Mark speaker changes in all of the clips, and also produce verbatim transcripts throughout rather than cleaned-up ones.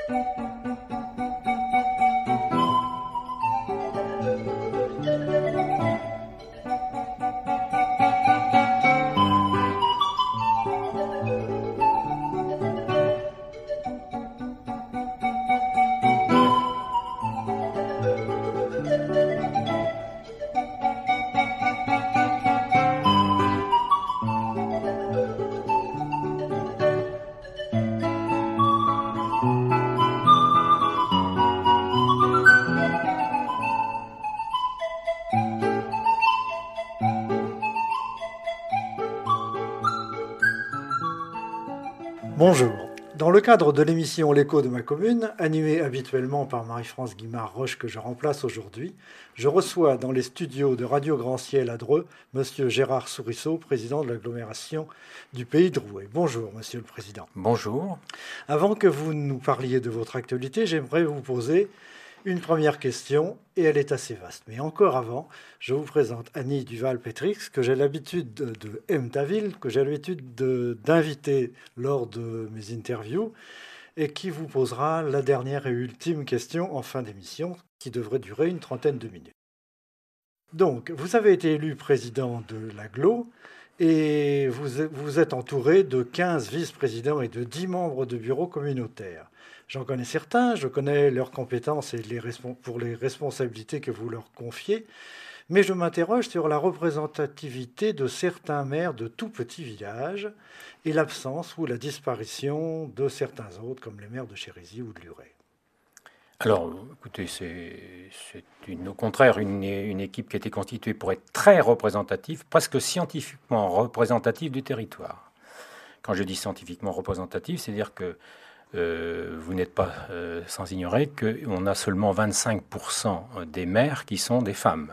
Speaker 1: Bonjour. Dans le cadre de l'émission L'écho de ma commune, animée habituellement par Marie-France Guimard-Roche que je remplace aujourd'hui, je reçois dans les studios de Radio Grand Ciel à Dreux Monsieur Gérard Sourisseau, président de l'agglomération du Pays de Rouet. Bonjour Monsieur le Président.
Speaker 2: Bonjour.
Speaker 1: Avant que vous nous parliez de votre actualité, j'aimerais vous poser une première question, et elle est assez vaste. Mais encore avant, je vous présente Annie Duval-Pétrix, que j'ai l'habitude de, de M. Taville, que j'ai l'habitude de, d'inviter lors de mes interviews, et qui vous posera la dernière et ultime question en fin d'émission, qui devrait durer une trentaine de minutes. Donc, vous avez été élu président de l'agglo, et vous, vous êtes entouré de quinze vice-présidents et de dix membres de bureau communautaire. J'en connais certains, je connais leurs compétences et les pour les responsabilités que vous leur confiez, mais je m'interroge sur la représentativité de certains maires de tout petits villages et l'absence ou la disparition de certains autres, comme les maires de Chérisy ou de Luret.
Speaker 2: Alors, écoutez, c'est, c'est une, au contraire une, une équipe qui a été constituée pour être très représentative, presque scientifiquement représentative du territoire. Quand je dis scientifiquement représentative, c'est-à-dire que Euh, vous n'êtes pas euh, sans ignorer qu'on a seulement vingt-cinq pour cent des maires qui sont des femmes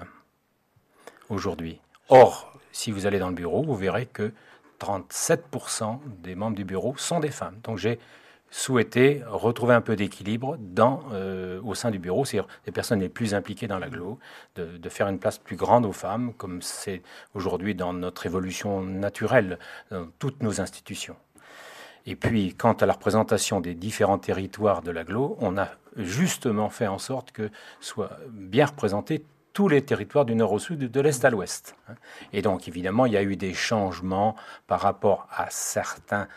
Speaker 2: aujourd'hui. Or, si vous allez dans le bureau, vous verrez que trente-sept pour cent des membres du bureau sont des femmes. Donc j'ai souhaité retrouver un peu d'équilibre dans, euh, au sein du bureau, c'est-à-dire les personnes les plus impliquées dans l'agglo, de, de faire une place plus grande aux femmes, comme c'est aujourd'hui dans notre évolution naturelle, dans toutes nos institutions. Et puis, quant à la représentation des différents territoires de l'agglo, on a justement fait en sorte que soient bien représentés tous les territoires du nord au sud, de l'est à l'ouest. Et donc, évidemment, il y a eu des changements par rapport à certains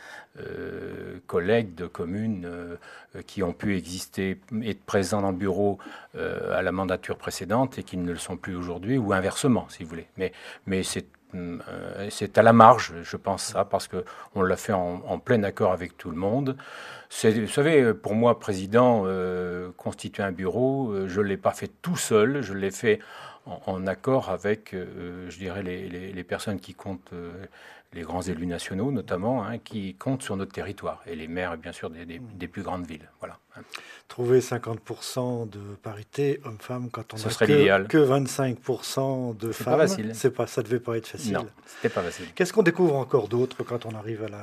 Speaker 2: euh, collègues de communes euh, qui ont pu exister, être présents dans le bureau euh, à la mandature précédente et qui ne le sont plus aujourd'hui, ou inversement, si vous voulez. Mais, mais c'est C'est à la marge, je pense ça, parce qu'on l'a fait en, en plein accord avec tout le monde. C'est, vous savez, pour moi, président, euh, constituer un bureau, euh, je ne l'ai pas fait tout seul, je l'ai fait en, en accord avec, euh, je dirais, les, les, les personnes qui comptent, euh, les grands élus nationaux notamment, hein, qui comptent sur notre territoire, et les maires, bien sûr, des, des, des plus grandes villes. Voilà.
Speaker 1: Trouver cinquante pour cent de parité homme-femme quand on
Speaker 2: Ce
Speaker 1: a
Speaker 2: serait
Speaker 1: que,
Speaker 2: l'idéal.
Speaker 1: que vingt-cinq pour cent de
Speaker 2: c'est
Speaker 1: femmes,
Speaker 2: pas facile.
Speaker 1: C'est pas, ça ne devait pas être facile.
Speaker 2: Non, c'était pas facile.
Speaker 1: Qu'est-ce qu'on découvre encore d'autre quand on arrive à, la,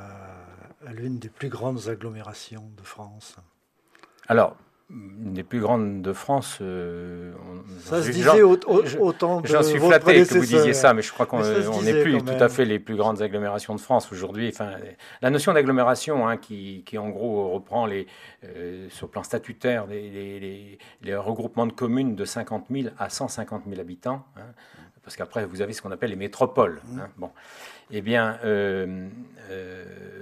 Speaker 1: à l'une des plus grandes agglomérations de France ?
Speaker 2: Alors, une des plus grandes de France. Euh, on,
Speaker 1: ça se disait au, au, autant de
Speaker 2: J'en suis flatté que vous disiez ça, mais je crois qu'on n'est plus tout à fait les plus grandes agglomérations de France aujourd'hui. Enfin, la notion d'agglomération, hein, qui, qui en gros reprend les, euh, sur le plan statutaire les, les, les, les regroupements de communes de cinquante mille à cent cinquante mille habitants, hein, parce qu'après vous avez ce qu'on appelle les métropoles. Hein, bon, eh bien. Euh, euh,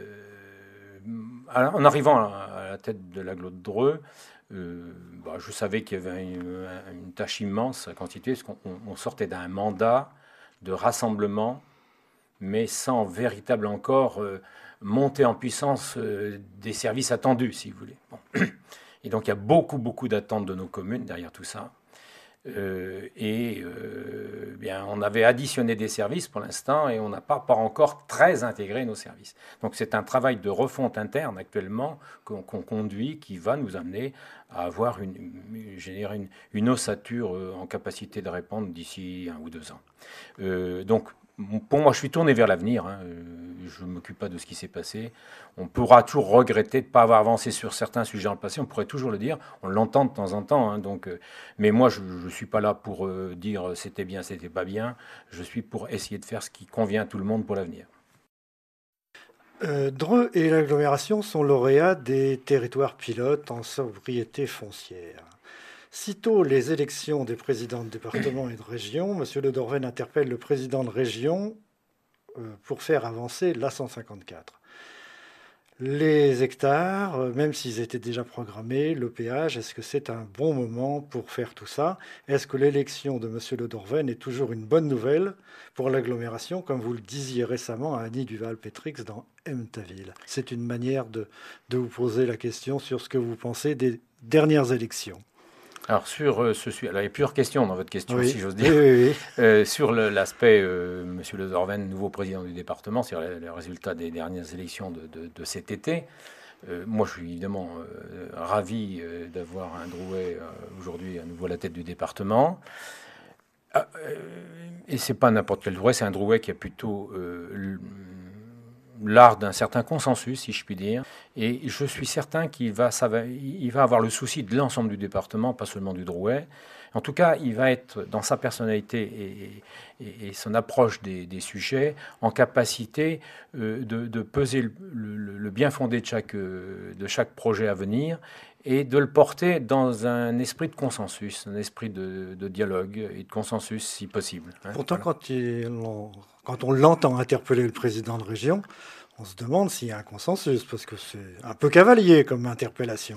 Speaker 2: en arrivant à la tête de l'agglo de Dreux, Euh, bah, je savais qu'il y avait une, une tâche immense à constituer, parce qu'on on sortait d'un mandat de rassemblement, mais sans véritable encore euh, montée en puissance euh, des services attendus, si vous voulez. Bon. Et donc il y a beaucoup, beaucoup d'attentes de nos communes derrière tout ça. Euh, et euh, bien, on avait additionné des services pour l'instant et on n'a pas, pas encore très intégré nos services. Donc c'est un travail de refonte interne actuellement qu'on, qu'on conduit qui va nous amener à avoir une, une, une, une ossature en capacité de répondre d'ici un ou deux ans. Euh, donc pour moi, je suis tourné vers l'avenir. Hein. Je ne m'occupe pas de ce qui s'est passé. On pourra toujours regretter de ne pas avoir avancé sur certains sujets dans le passé. On pourrait toujours le dire. On l'entend de temps en temps. Hein. Donc, euh, mais moi, je ne suis pas là pour euh, dire c'était bien, c'était pas bien. Je suis pour essayer de faire ce qui convient à tout le monde pour l'avenir.
Speaker 1: Euh, Dreux et l'agglomération sont lauréats des territoires pilotes en sobriété foncière. Sitôt les élections des présidents de département et de région, M. Le Dorven interpelle le président de région euh, pour faire avancer l'A cent cinquante-quatre. Les hectares, euh, même s'ils étaient déjà programmés, le péage, est-ce que c'est un bon moment pour faire tout ça? Est-ce que l'élection de M. Le Dorven est toujours une bonne nouvelle pour l'agglomération, comme vous le disiez récemment à Annie Duval-Pétrix dans Emtaville? C'est une manière de, de vous poser la question sur ce que vous pensez des dernières élections.
Speaker 2: Alors, sur euh, ce sujet, alors, il y a plusieurs questions dans votre question,
Speaker 1: Oui.
Speaker 2: si j'ose dire.
Speaker 1: Oui, oui, oui.
Speaker 2: Euh, sur le- l'aspect, euh, Monsieur Le Dorven, nouveau président du département, sur le, le résultat des dernières élections de, de- de cet été. Euh, moi, je suis évidemment euh, ravi euh, d'avoir un Drouet euh, aujourd'hui à nouveau à la tête du département. Ah, euh, et c'est pas n'importe quel Drouet, c'est un Drouet qui a plutôt euh, l'art d'un certain consensus, si je puis dire. Et je suis certain qu'il va, ça va, il va avoir le souci de l'ensemble du département, pas seulement du Drouet. En tout cas, il va être, dans sa personnalité et, et, et son approche des, des sujets, en capacité euh, de, de peser le, le, le bien fondé de chaque, de chaque projet à venir et de le porter dans un esprit de consensus, un esprit de, de dialogue et de consensus si possible. Hein,
Speaker 1: Pourtant,
Speaker 2: voilà.
Speaker 1: quand, il, on, quand on l'entend interpeller le président de région, on se demande s'il y a un consensus, parce que c'est un peu cavalier comme interpellation.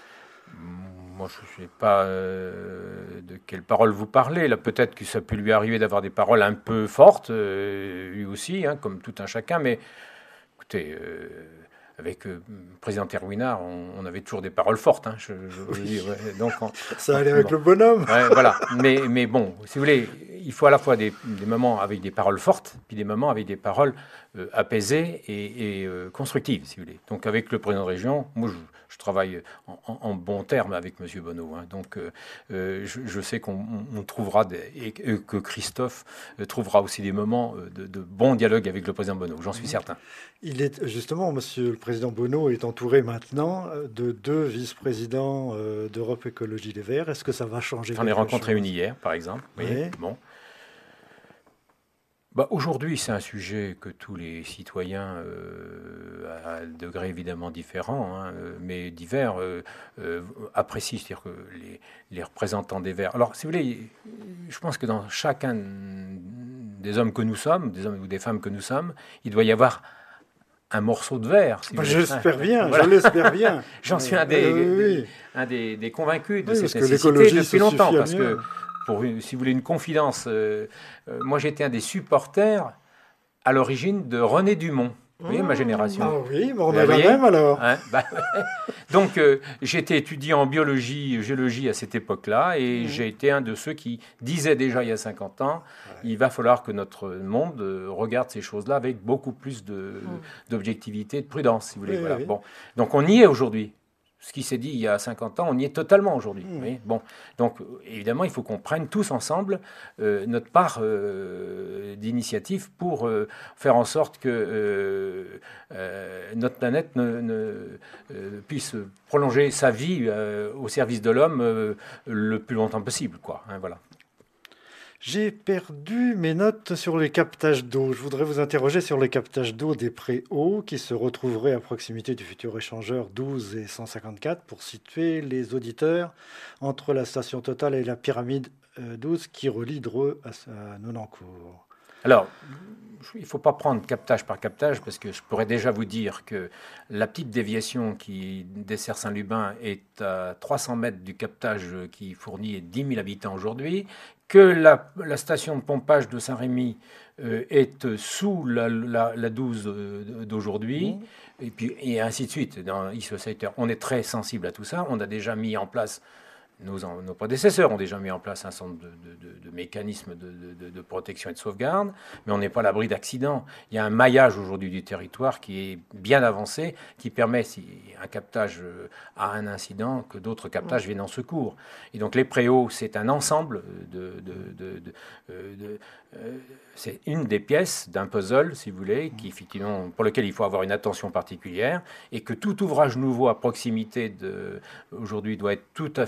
Speaker 2: Moi, je ne sais pas euh, de quelles paroles vous parlez. Là, peut-être que ça peut lui arriver d'avoir des paroles un peu fortes, euh, lui aussi, hein, comme tout un chacun. Mais écoutez, euh, avec euh, le président Terwinard, on, on avait toujours des paroles fortes. Hein, je, je,
Speaker 1: Oui.
Speaker 2: dis, ouais, donc on,
Speaker 1: Ça allait
Speaker 2: bon,
Speaker 1: avec le bonhomme.
Speaker 2: ouais, voilà. Mais, mais bon, si vous voulez, il faut à la fois des, des moments avec des paroles fortes, puis des moments avec des paroles euh, apaisées et, et euh, constructives, si vous voulez. Donc avec le président de région, moi je, je travaille en, en, en bon terme avec M. Bonneau. Hein. Donc euh, euh, je, je sais qu'on on trouvera, des, et que Christophe euh, trouvera aussi des moments de, de bon dialogue avec le président Bonneau, j'en suis certain.
Speaker 1: Il est justement, Monsieur le Président Bonneau est entouré maintenant de deux vice-présidents euh, d'Europe Écologie Les Verts. Est-ce que ça va changer
Speaker 2: J'en ai
Speaker 1: quelque
Speaker 2: rencontré
Speaker 1: chose?
Speaker 2: une hier, par exemple. Vous
Speaker 1: Oui.
Speaker 2: voyez, bon. Bah, aujourd'hui, c'est un sujet que tous les citoyens, euh, à un degré évidemment différent, hein, mais divers, euh, euh, apprécient. C'est-à-dire que les, les représentants des Verts. Alors, si vous voulez, je pense que dans chacun des hommes que nous sommes, des hommes ou des femmes que nous sommes, il doit y avoir un morceau de verre. Si
Speaker 1: Bah,
Speaker 2: vous
Speaker 1: j'espère
Speaker 2: voulez.
Speaker 1: bien,
Speaker 2: Voilà.
Speaker 1: je l'espère bien.
Speaker 2: J'en suis un des,
Speaker 1: Euh, oui,
Speaker 2: des, un des, des convaincus de
Speaker 1: oui,
Speaker 2: cette
Speaker 1: parce que
Speaker 2: nécessité
Speaker 1: l'écologie,
Speaker 2: depuis
Speaker 1: ça
Speaker 2: longtemps,
Speaker 1: suffit à
Speaker 2: parce que
Speaker 1: mieux.
Speaker 2: pour une, si vous voulez une confidence, euh, euh, moi j'étais un des supporters à l'origine de René Dumont. Vous voyez ma génération.
Speaker 1: Ah oui, mais on
Speaker 2: Vous
Speaker 1: a la
Speaker 2: voyez
Speaker 1: même alors.
Speaker 2: Hein, bah, ouais. Donc euh, j'étais étudiant en biologie, géologie à cette époque-là, et
Speaker 1: Mhm.
Speaker 2: j'ai été un de ceux qui disaient déjà il y a cinquante ans,
Speaker 1: Ouais.
Speaker 2: il va falloir que notre monde euh, regarde ces choses-là avec beaucoup plus de, d'objectivité, de prudence, si vous voulez.
Speaker 1: Oui,
Speaker 2: Voilà.
Speaker 1: oui.
Speaker 2: Bon. Donc on y est aujourd'hui. Ce qui s'est dit il y a cinquante ans, on y est totalement aujourd'hui.
Speaker 1: Mhm.
Speaker 2: Vous voyez. Bon. Donc euh, évidemment, il faut qu'on prenne tous ensemble euh, notre part euh, d'initiative pour euh, faire en sorte que euh, euh, notre planète ne, ne, euh, puisse prolonger sa vie euh, au service de l'homme euh, le plus longtemps possible, quoi. Hein, voilà.
Speaker 1: J'ai perdu mes notes sur les captages d'eau. Je voudrais vous interroger sur les captages d'eau des pré-hauts qui se retrouveraient à proximité du futur échangeur douze et cent cinquante-quatre pour situer les auditeurs entre la station Total et la pyramide euh, douze qui relie Dreux à, à Nonancourt.
Speaker 2: Alors, il ne faut pas prendre captage par captage parce que je pourrais déjà vous dire que la petite déviation qui dessert Saint-Lubin est à trois cents mètres du captage qui fournit dix mille habitants aujourd'hui, que la, la station de pompage de Saint-Rémy euh, est sous la, la, la douze d'aujourd'hui, mmh. et, puis, et ainsi de suite. Dans e-Society, on est très sensible à tout ça. On a déjà mis en place... Nos, nos prédécesseurs ont déjà mis en place un certain nombre de, de, de, de mécanismes de, de, de protection et de sauvegarde, mais on n'est pas à l'abri d'accidents. Il y a un maillage aujourd'hui du territoire qui est bien avancé, qui permet, si un captage a un incident, que d'autres captages viennent en secours. Et donc les préaux, c'est un ensemble de... de, de, de, de euh, c'est une des pièces d'un puzzle, si vous voulez, qui, effectivement, pour lequel il faut avoir une attention particulière, et que tout ouvrage nouveau à proximité de, aujourd'hui doit être tout à fait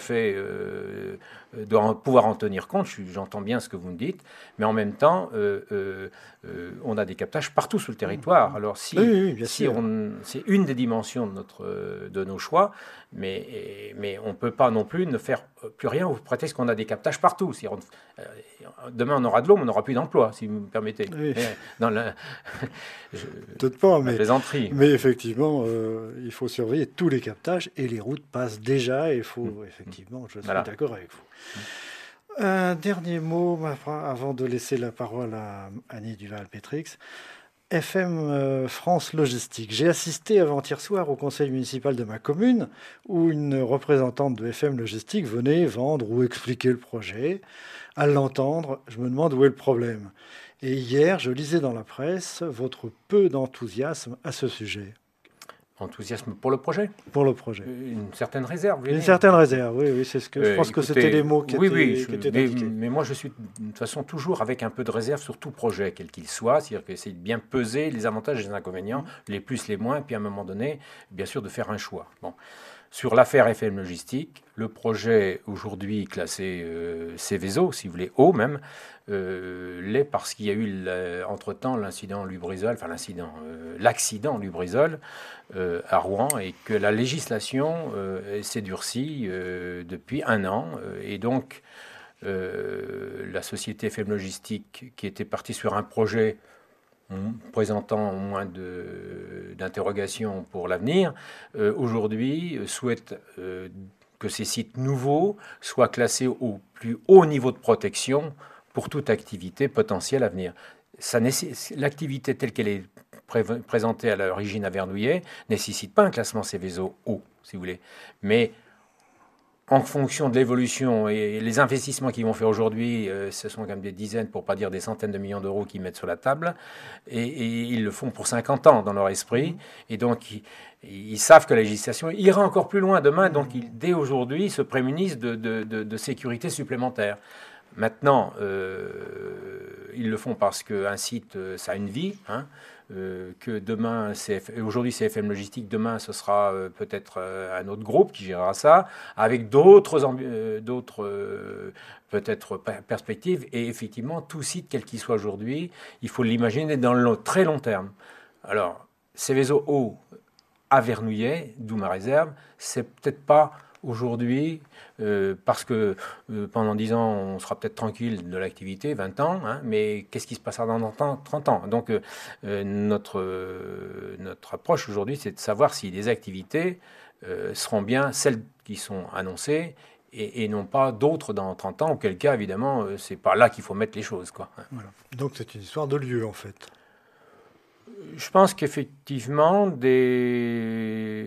Speaker 2: euh, doit en, pouvoir en tenir compte. J'entends bien ce que vous me dites, mais en même temps, euh, euh, euh, on a des captages partout sur le territoire. Alors si,
Speaker 1: oui, oui, bien
Speaker 2: si
Speaker 1: sûr.
Speaker 2: on, c'est une des dimensions de, notre, de nos choix, mais, mais on ne peut pas non plus ne faire plus rien au prétexte qu'on a des captages partout. Si on, euh, demain, on aura de l'eau, mais on n'aura plus d'emploi, si vous me permettez.
Speaker 1: Oui.
Speaker 2: Mais dans la,
Speaker 1: je, Peut-être pas, mais,
Speaker 2: plaisanterie.
Speaker 1: mais effectivement, euh, il faut surveiller tous les captages et les routes passent déjà. Et il faut, mmh. effectivement, je suis voilà. d'accord avec vous. Mmh. Un dernier mot avant de laisser la parole à Annie Duval-Pétrix. F M euh, France Logistique. J'ai assisté avant-hier soir au conseil municipal de ma commune où une représentante de F M Logistique venait vendre ou expliquer le projet. À l'entendre, je me demande où est le problème. Et hier, je lisais dans la presse votre peu d'enthousiasme à ce sujet.
Speaker 2: Enthousiasme pour le projet ?
Speaker 1: Pour le projet.
Speaker 2: Une certaine réserve.
Speaker 1: Une certaine réserve, oui, oui, c'est ce que
Speaker 2: euh,
Speaker 1: je pense
Speaker 2: écoutez,
Speaker 1: que c'était les mots qui
Speaker 2: oui,
Speaker 1: étaient,
Speaker 2: oui, je,
Speaker 1: qui étaient
Speaker 2: mais,
Speaker 1: indiqués.
Speaker 2: Mais moi, je suis de toute façon toujours avec un peu de réserve sur tout projet, quel qu'il soit, c'est-à-dire que c'est de bien peser les avantages et les inconvénients, mmh. les plus, les moins, et puis à un moment donné, bien sûr, de faire un choix. Bon. Sur l'affaire F M Logistique, le projet aujourd'hui classé euh, Céveso, si vous voulez, haut même, euh, l'est parce qu'il y a eu entre-temps l'incident Lubrizol, enfin l'incident, euh, l'accident Lubrizol euh, à Rouen, et que la législation euh, s'est durcie euh, depuis un an. Euh, et donc, euh, la société F M Logistique, qui était partie sur un projet présentant moins d'interrogations pour l'avenir, euh, aujourd'hui euh, souhaite euh, que ces sites nouveaux soient classés au plus haut niveau de protection pour toute activité potentielle à venir. L'activité telle qu'elle est pré présentée à l'origine à Vernouillet ne nécessite pas un classement Céveso haut, si vous voulez, mais en fonction de l'évolution et les investissements qu'ils vont faire aujourd'hui, euh, ce sont quand même des dizaines, pour ne pas dire des centaines de millions d'euros qu'ils mettent sur la table. Et, et ils le font pour cinquante ans dans leur esprit. Et donc, ils, ils savent que la législation ira encore plus loin demain. Donc, ils, dès aujourd'hui, se prémunissent de, de, de, de sécurité supplémentaire. Maintenant, euh, ils le font parce qu'un site, ça a une vie. Hein. Euh, que demain, aujourd'hui c'est F M Logistique, demain ce sera euh, peut-être euh, un autre groupe qui gérera ça, avec d'autres euh, d'autres euh, peut-être perspectives. Et effectivement, tout site, quel qu'il soit aujourd'hui, il faut l'imaginer dans le très long terme. Alors, Céveso haut à Vernouillet, d'où ma réserve, c'est peut-être pas aujourd'hui, euh, parce que euh, pendant dix ans, on sera peut-être tranquille de l'activité, vingt ans, hein, mais qu'est-ce qui se passera dans trente ans? Donc, euh, notre, euh, notre approche aujourd'hui, c'est de savoir si les activités euh, seront bien celles qui sont annoncées et, et non pas d'autres dans trente ans, auquel cas, évidemment, euh, c'est pas là qu'il faut mettre les choses, quoi.
Speaker 1: Voilà. Donc, c'est une histoire de lieu, en fait.
Speaker 2: Je pense qu'effectivement, des...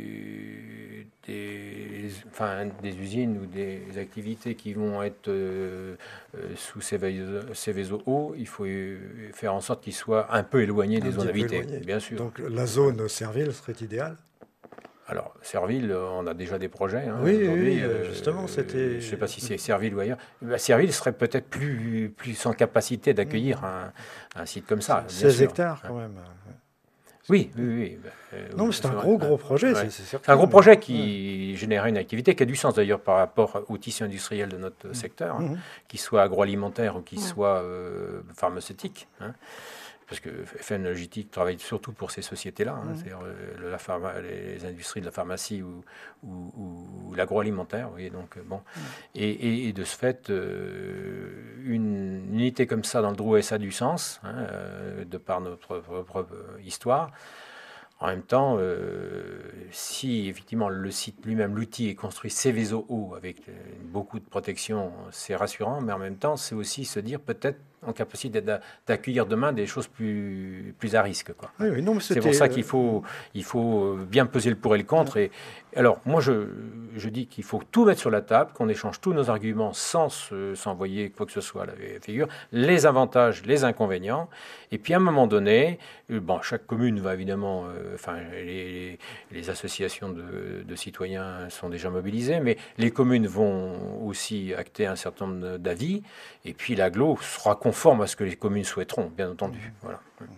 Speaker 2: Des, enfin, des usines ou des activités qui vont être euh, sous Céveso haut, il faut faire en sorte qu'ils soient un peu éloignés un des zones habitées, bien sûr.
Speaker 1: Donc la zone Serville serait idéale?
Speaker 2: Alors, Serville, on a déjà des projets. Hein,
Speaker 1: oui, oui, justement, euh, c'était...
Speaker 2: Je ne sais pas si c'est Serville ou ailleurs. Bah, Serville serait peut-être plus, plus en capacité d'accueillir mmh. un, un site comme ça.
Speaker 1: seize hectares, quand même.
Speaker 2: Oui, oui, oui.
Speaker 1: Euh, non, mais c'est un gros, gros projet, ouais. c'est certain.
Speaker 2: C'est un gros projet qui ouais. génère une activité qui a du sens d'ailleurs par rapport au tissu industriel de notre mmh. secteur, hein, mmh. qu'il soit agroalimentaire ou qu'il mmh. soit euh, pharmaceutique. Hein, parce que F M Logistique travaille surtout pour ces sociétés-là, hein, mmh. c'est-à-dire euh, la pharma, les industries de la pharmacie ou, ou, ou l'agroalimentaire. Vous voyez, donc, bon. mmh. et, et, et de ce fait, euh, une unité comme ça dans le Drouet, ça a du sens, hein, euh, de par notre propre histoire. En même temps, euh, si effectivement le site lui-même, l'outil est construit Céveso haut avec euh, beaucoup de protection, c'est rassurant, mais en même temps, c'est aussi se dire peut-être en capacité d'accueillir demain des choses plus, plus à risque, quoi.
Speaker 1: Oui, oui, non, mais
Speaker 2: c'est pour ça qu'il faut, il faut bien peser le pour et le contre. Et, alors, moi, je, je dis qu'il faut tout mettre sur la table, qu'on échange tous nos arguments sans s'envoyer quoi que ce soit à la figure, les avantages, les inconvénients. Et puis, à un moment donné, bon, chaque commune va évidemment, euh, enfin, les, les associations de, de citoyens sont déjà mobilisées, mais les communes vont aussi acter un certain nombre d'avis. Et puis, l'agglo sera conforme à ce que les communes souhaiteront, bien entendu. Voilà.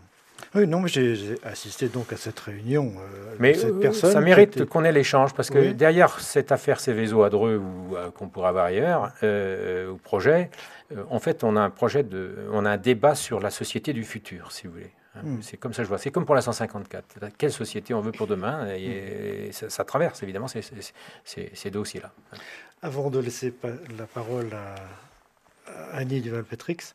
Speaker 1: Oui, non, mais j'ai, j'ai assisté donc à cette réunion. Euh,
Speaker 2: mais
Speaker 1: cette personne
Speaker 2: ça mérite
Speaker 1: était...
Speaker 2: qu'on ait l'échange, parce que
Speaker 1: oui.
Speaker 2: derrière cette affaire Céveso à Dreux, ou euh, qu'on pourra voir ailleurs, euh, au projet, euh, en fait, on a un projet de, on a un débat sur la société du futur, si vous voulez. Mm. C'est comme ça que je vois. C'est comme pour la cent cinquante-quatre. Quelle société on veut pour demain? Et, et ça, ça traverse évidemment ces, ces, ces, ces dossiers-là.
Speaker 1: Avant de laisser pa- la parole à, à Annie Duval-Pétrix,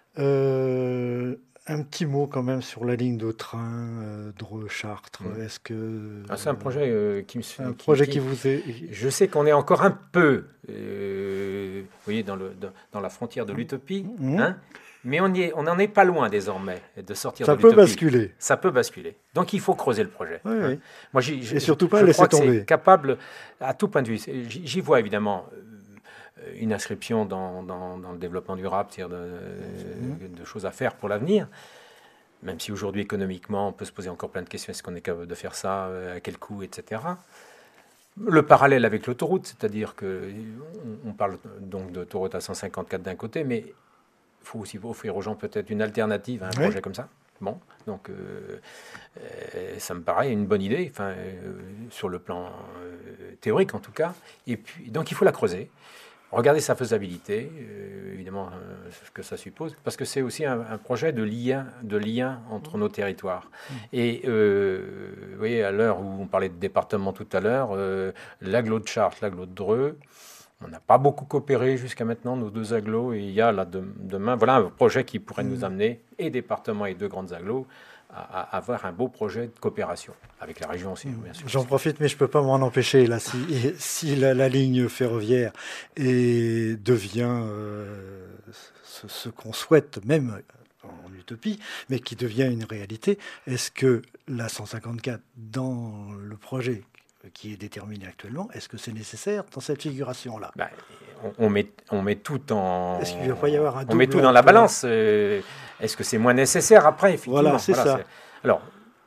Speaker 1: euh, un petit mot quand même sur la ligne de train euh, Dreux-Chartres. Mmh. Est-ce que
Speaker 2: ah, c'est un projet euh, qui me
Speaker 1: un
Speaker 2: qui,
Speaker 1: projet
Speaker 2: qui,
Speaker 1: qui vous est.
Speaker 2: Je sais qu'on est encore un peu, euh, vous voyez, dans, le, dans, dans la frontière de l'utopie, mmh. hein, mais on n'en est pas loin désormais de sortir
Speaker 1: Ça
Speaker 2: de l'utopie.
Speaker 1: Ça peut basculer.
Speaker 2: Ça peut basculer. Donc il faut creuser le projet.
Speaker 1: Oui,
Speaker 2: hein.
Speaker 1: oui.
Speaker 2: Moi, j'y,
Speaker 1: Et surtout pas
Speaker 2: je
Speaker 1: laisser
Speaker 2: crois
Speaker 1: tomber.
Speaker 2: Que c'est capable, à tout point de vue. J'y vois évidemment une inscription dans, dans, dans le développement durable, c'est-à-dire de, mmh. de choses à faire pour l'avenir. Même si aujourd'hui, économiquement, on peut se poser encore plein de questions. Est-ce qu'on est capable de faire ça? À quel coût, et cetera. Le parallèle avec l'autoroute, c'est-à-dire qu'on parle donc d'autoroute à cent cinquante-quatre d'un côté, mais il faut aussi offrir aux gens peut-être une alternative à un oui. projet comme ça. Bon, donc euh, euh, ça me paraît une bonne idée, enfin, euh, sur le plan euh, théorique en tout cas. Et puis, donc il faut la creuser. Regardez sa faisabilité, euh, évidemment, euh, ce que ça suppose, parce que c'est aussi un, un projet de lien, de lien entre nos territoires. Mmh. Et euh, vous voyez, à l'heure où on parlait de département tout à l'heure, euh, l'agglo de Chartres, l'agglo de Dreux, on n'a pas beaucoup coopéré jusqu'à maintenant, nos deux agglos, et il y a là de, demain, voilà un projet qui pourrait mmh. nous amener, et département et deux grandes agglos, à, à avoir un beau projet de coopération, avec la région aussi, bien sûr.
Speaker 1: J'en profite, mais je ne peux pas m'en empêcher, là, si, si la, la ligne ferroviaire et devient euh, ce, ce qu'on souhaite, même en utopie, mais qui devient une réalité, est-ce que la cent cinquante-quatre, dans le projet qui est déterminé actuellement, est-ce que c'est nécessaire dans cette figuration-là?
Speaker 2: ben, on, on, met, on met tout en...
Speaker 1: Est-ce qu'il va pas y avoir un
Speaker 2: On met tout dans la balance. Euh, est-ce que c'est moins nécessaire après, effectivement?
Speaker 1: Voilà, c'est voilà, ça.
Speaker 2: Alors,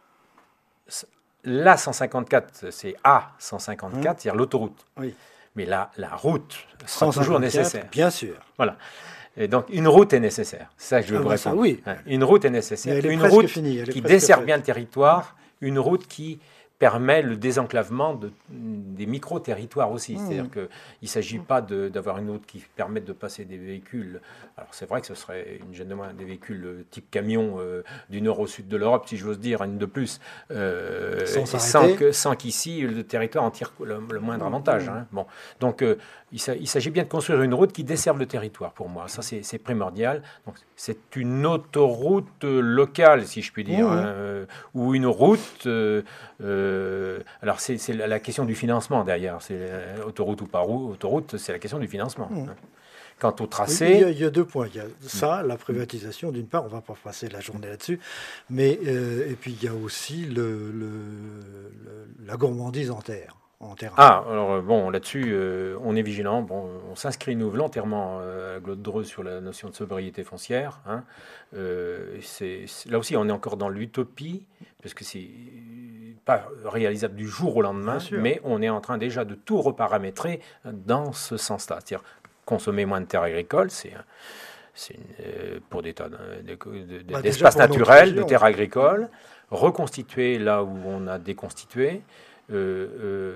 Speaker 2: la cent cinquante-quatre, c'est A cent cinquante-quatre, hum. c'est-à-dire l'autoroute.
Speaker 1: Oui.
Speaker 2: Mais la, la route sera toujours nécessaire.
Speaker 1: Bien sûr.
Speaker 2: Voilà. Et donc, une route est nécessaire. C'est ça que je veux
Speaker 1: ah
Speaker 2: vous
Speaker 1: bah
Speaker 2: répondre.
Speaker 1: Ça, oui.
Speaker 2: Une route est nécessaire.
Speaker 1: Elle est
Speaker 2: une route
Speaker 1: finie,
Speaker 2: qui dessert faite. bien le territoire, une route qui permet le désenclavement de, des micro-territoires aussi. Mmh. C'est-à-dire qu'il ne s'agit pas de, d'avoir une route qui permette de passer des véhicules. Alors c'est vrai que ce serait une gêne de moins, des véhicules type camion euh, du nord au sud de l'Europe, si j'ose dire, une de plus, euh, sans, sans, que, sans qu'ici le territoire en tire le, le moindre mmh. avantage. Hein. Bon. Donc euh, il, il s'agit bien de construire une route qui desserve le territoire, pour moi. Ça, c'est, c'est primordial. Donc, c'est une autoroute locale, si je puis dire, mmh. hein, euh, ou une route... Euh, Euh, alors, c'est, c'est la question du financement derrière. C'est euh, autoroute ou pas autoroute, c'est la question du financement. Mmh. Hein. Quant au tracé...
Speaker 1: Oui, il, y a, il y a deux points. Il y a ça, la privatisation, d'une part, on ne va pas passer la journée là-dessus, mais euh, et puis il y a aussi le, le, le, la gourmandise en terre. En terrain.
Speaker 2: Ah, alors bon, là-dessus, euh, on est vigilant. Bon, on s'inscrit, nous, volontairement euh, à Glo de Dreux sur la notion de sobriété foncière. Hein. Euh, c'est, c'est, là aussi, on est encore dans l'utopie, parce que c'est pas réalisable du jour au lendemain, mais on est en train déjà de tout reparamétrer dans ce sens-là. C'est-à-dire consommer moins de terres agricoles, c'est, c'est une, euh, pour des tas de, de, de, bah, d'espaces naturels, de terres agricoles, reconstituer là où on a déconstitué. Euh, euh,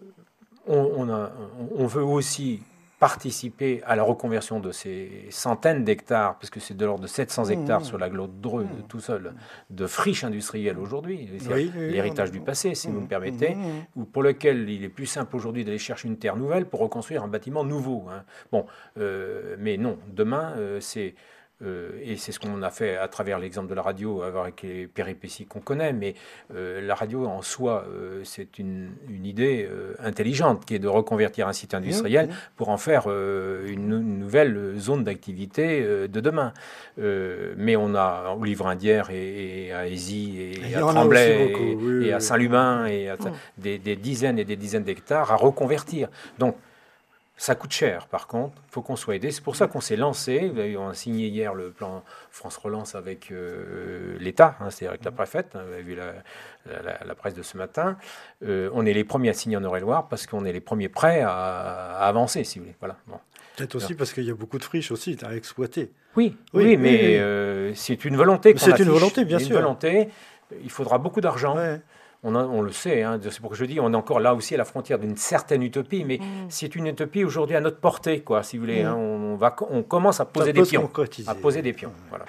Speaker 2: on, on, a, on veut aussi participer à la reconversion de ces centaines d'hectares, parce que c'est de l'ordre de sept cents hectares mmh. sur l'agglo de Dreux, mmh. tout seul, de friches industrielles aujourd'hui, c'est oui, oui, l'héritage oui, du passé, si mmh. vous me permettez, mmh. ou pour lequel il est plus simple aujourd'hui d'aller chercher une terre nouvelle pour reconstruire un bâtiment nouveau. Hein. Bon, euh, mais non, demain, euh, c'est... Euh, et c'est ce qu'on a fait à travers l'exemple de la radio avec les péripéties qu'on connaît, mais euh, la radio en soi, euh, c'est une, une idée euh, intelligente qui est de reconvertir un site industriel mmh, mmh. pour en faire euh, une, une nouvelle zone d'activité euh, de demain. Euh, mais on a au Livre-Indière et, et à Aisy et, et à Tremblay et, oui, et à Saint-Lubin et à, mmh. des, des dizaines et des dizaines d'hectares à reconvertir. Donc Ça coûte cher, par contre. Il faut qu'on soit aidé. C'est pour ça qu'on s'est lancé. On a signé hier le plan France Relance avec euh, l'État, hein, c'est-à-dire avec la préfète. Vous avez vu la, la, la presse de ce matin. Euh, on est les premiers à signer en Eure-et-Loire parce qu'on est les premiers prêts à, à avancer, si vous voulez. Voilà. Bon.
Speaker 1: Peut-être aussi parce qu'il y a beaucoup de friches aussi à exploiter.
Speaker 2: Oui, oui, oui mais oui, oui. Euh, c'est une volonté qu'on
Speaker 1: C'est
Speaker 2: affiche.
Speaker 1: une volonté, bien
Speaker 2: une
Speaker 1: sûr.
Speaker 2: Volonté. Il faudra beaucoup d'argent.
Speaker 1: Ouais.
Speaker 2: On, a, on le sait, hein, c'est pour que je dis, on est encore là aussi à la frontière d'une certaine utopie, mais mmh. c'est une utopie aujourd'hui à notre portée, quoi, si vous voulez. Mmh. Hein, on, va, on commence à poser des pions. À poser des pions, voilà.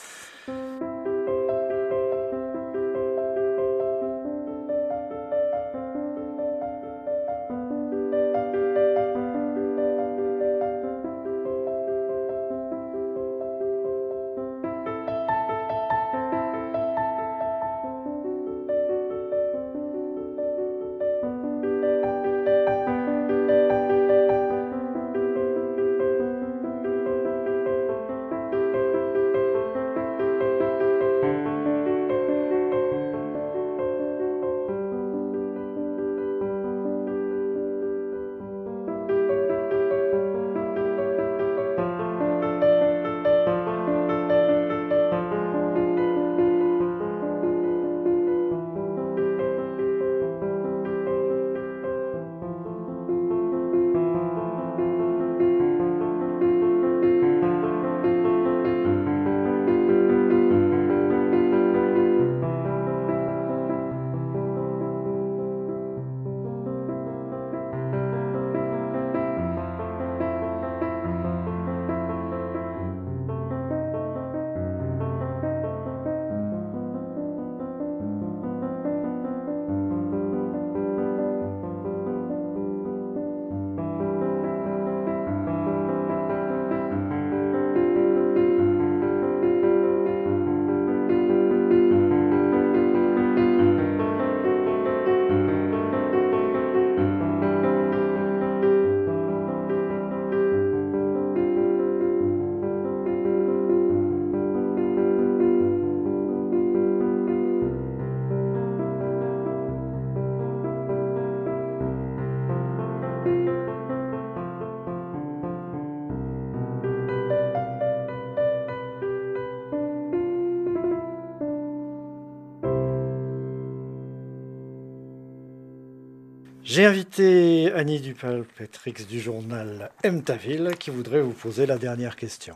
Speaker 1: J'ai invité Annie Duval-Pétrix du journal Aime ta ville qui voudrait vous poser la dernière question.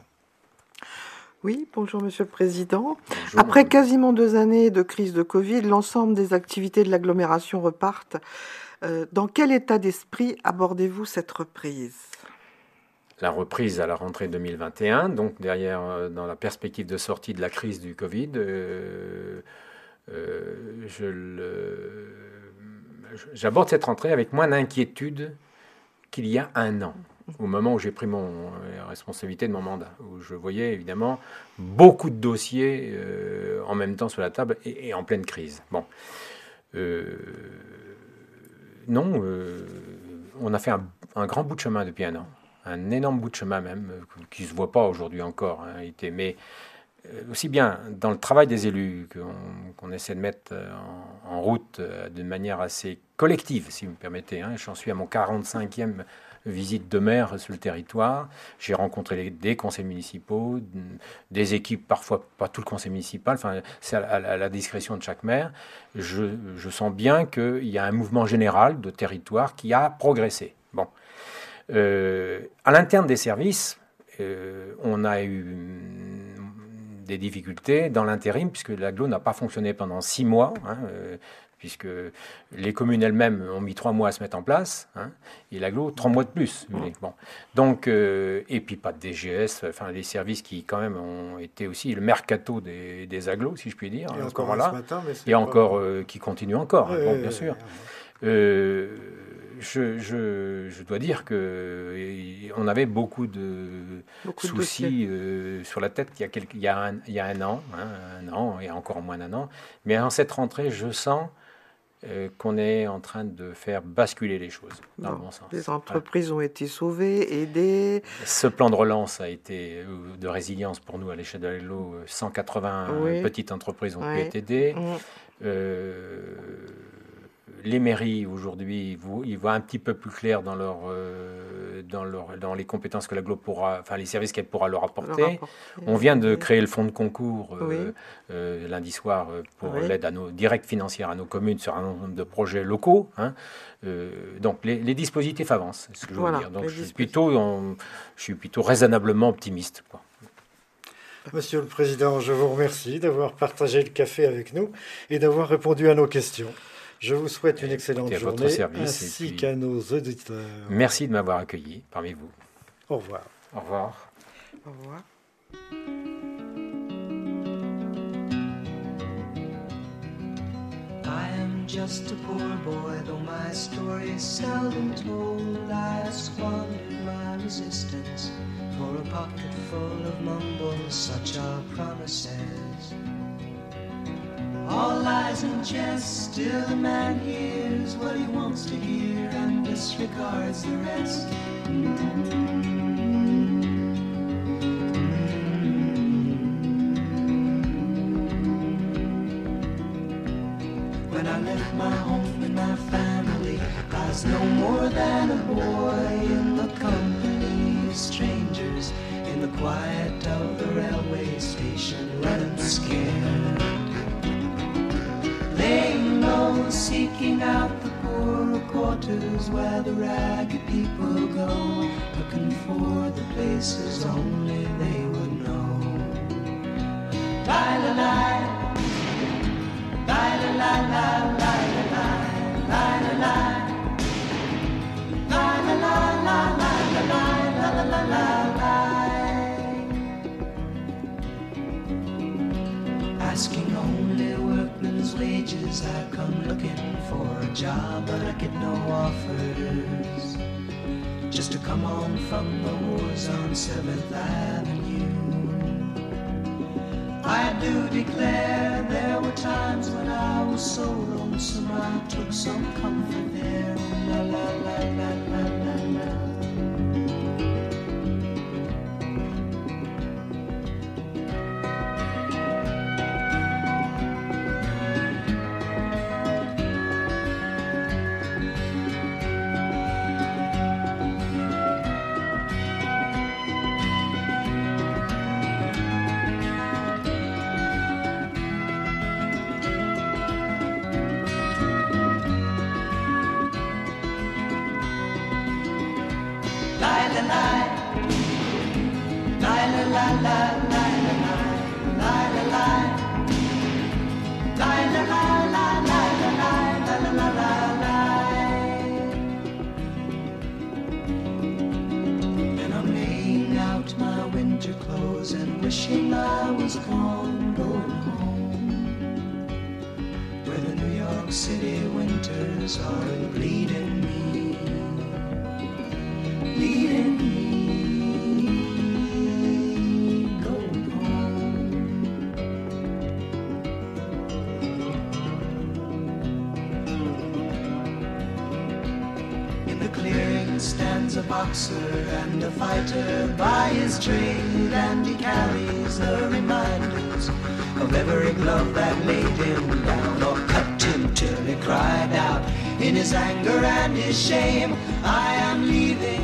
Speaker 3: Oui, bonjour Monsieur le Président.
Speaker 2: Bonjour.
Speaker 3: Après quasiment deux années de crise de Covid, l'ensemble des activités de l'agglomération repartent. Euh, dans quel état d'esprit abordez-vous cette reprise ?
Speaker 2: La reprise à la rentrée deux mille vingt et un, donc derrière, euh, dans la perspective de sortie de la crise du Covid, euh, euh, je le... j'aborde cette rentrée avec moins d'inquiétude qu'il y a un an, au moment où j'ai pris mon euh, responsabilité de mon mandat, où je voyais évidemment beaucoup de dossiers euh, en même temps sur la table et, et en pleine crise. Bon, euh, non, euh, on a fait un, un grand bout de chemin depuis un an, un énorme bout de chemin même, euh, qui ne se voit pas aujourd'hui encore, hein, était, mais aussi bien dans le travail des élus qu'on, qu'on essaie de mettre en, en route euh, d'une manière assez collective, si vous me permettez. Hein. J'en suis à mon quarante-cinquième visite de maire sur le territoire. J'ai rencontré les, des conseils municipaux, des équipes, parfois pas tout le conseil municipal, enfin, c'est à, à, à la discrétion de chaque maire. Je, je sens bien qu'il y a un mouvement général de territoire qui a progressé. Bon. Euh, à l'interne des services, euh, on a eu des difficultés dans l'intérim, puisque l'agglo n'a pas fonctionné pendant six mois, hein, euh, puisque les communes elles-mêmes ont mis trois mois à se mettre en place, hein, et l'agglo, trois mois de plus. Bon. Donc, euh, et puis pas de D G S, enfin des services qui quand même ont été aussi le mercato des, des agglos, si je puis dire.
Speaker 1: Et
Speaker 2: hein,
Speaker 1: encore ce matin, mais c'est
Speaker 2: et
Speaker 1: pas...
Speaker 2: encore euh, qui continue encore,
Speaker 1: ouais,
Speaker 2: hein, bon,
Speaker 1: ouais,
Speaker 2: bien
Speaker 1: ouais,
Speaker 2: sûr.
Speaker 1: Ouais, ouais.
Speaker 2: Euh, Je, je, je dois dire qu'on avait beaucoup de beaucoup soucis de euh, sur la tête il y a, quelques, il y a, un, il y a un an, hein, un an et encore moins d'un an. Mais en cette rentrée, je sens euh, qu'on est en train de faire basculer les choses dans bon, le bon sens.
Speaker 3: Les entreprises ouais. ont été sauvées, aidées.
Speaker 2: Ce plan de relance a été de résilience pour nous à l'échelle de l'agglo. cent quatre-vingts oui. petites entreprises ont oui. pu être aidées. Mmh. Euh, Les mairies, aujourd'hui, ils voient un petit peu plus clair dans leur euh, dans, leur, dans les compétences que l'Aglo pourra, enfin les services qu'elle pourra leur apporter.
Speaker 3: Leur apporter.
Speaker 2: On vient de créer le fonds de concours euh,
Speaker 3: Oui.
Speaker 2: euh, lundi soir pour
Speaker 3: Oui.
Speaker 2: l'aide à nos directe financière à nos communes sur un nombre de projets locaux. Hein. Euh, donc les, les dispositifs avancent, c'est ce que je veux
Speaker 3: Voilà,
Speaker 2: dire. Donc
Speaker 3: les
Speaker 2: je suis
Speaker 3: dispositifs.
Speaker 2: plutôt, en- je suis plutôt raisonnablement optimiste, quoi.
Speaker 1: Monsieur le Président, je vous remercie d'avoir partagé le café avec nous et d'avoir répondu à nos questions. Je vous souhaite une
Speaker 2: Et
Speaker 1: excellente
Speaker 2: écoutez, à votre
Speaker 1: journée,
Speaker 2: service, et
Speaker 1: ainsi
Speaker 2: puis-
Speaker 1: qu'à nos auditeurs.
Speaker 2: Merci de m'avoir accueilli parmi vous.
Speaker 1: Au revoir.
Speaker 2: Au revoir.
Speaker 3: Au revoir.
Speaker 4: I am just a poor boy, though my story is seldom told. I squandered my resistance for a pocket full of mumbles, such are promises. All lies and jest, still a man hears what he wants to hear and disregards the rest. When I left my home and my family, I was no more than a boy in the company of strangers, in the quiet of the railway station, running scared. Laying low, seeking out the poorer quarters where the ragged people go, looking for the places only they would know. Lie-la-lie, asking only workmen's wages, I come looking for a job, but I get no offers. Just to come home from the wars on seventh Avenue. I do declare there were times when I was so lonesome I took some comfort there. La la la la la la la. And I'm laying out my winter clothes and wishing I was gone, going home, where the New York City winters are bleeding me, bleeding me. Stands a boxer and a fighter by his trade, and he carries the reminders of every glove that laid him down or cut him till he cried out in his anger and his shame, I am leaving